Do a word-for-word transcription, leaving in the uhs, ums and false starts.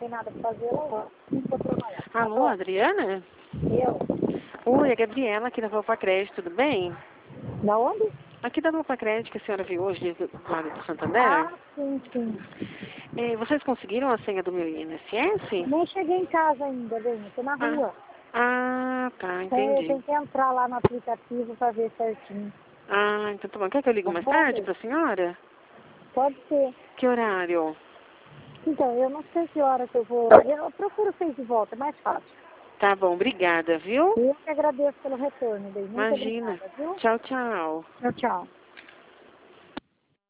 tem nada pra fazer, ela vai trabalhar. Alô, Adriana? Eu? Oi, é Gabriela aqui da Valpa Crédito, tudo bem? Da onde? Aqui da Valpa Crédito que a senhora viu hoje do lado do Santander. Ah, sim, sim. É, vocês conseguiram a senha do meu I N S S? Nem cheguei em casa ainda, bem, tô na Ah, rua. ah, tá, É, eu entendi. tenho que entrar lá no aplicativo pra ver certinho. Ah, então tá bom. Quer que eu ligue Tá mais bom, tarde bem? pra senhora? Pode ser. Que horário? Então, eu não sei que hora que eu vou... Eu procuro vocês de volta, é mais fácil. Tá bom, obrigada, viu? Eu que agradeço pelo retorno, bem. Muito Imagina. obrigada, viu? Tchau, tchau. Tchau, tchau.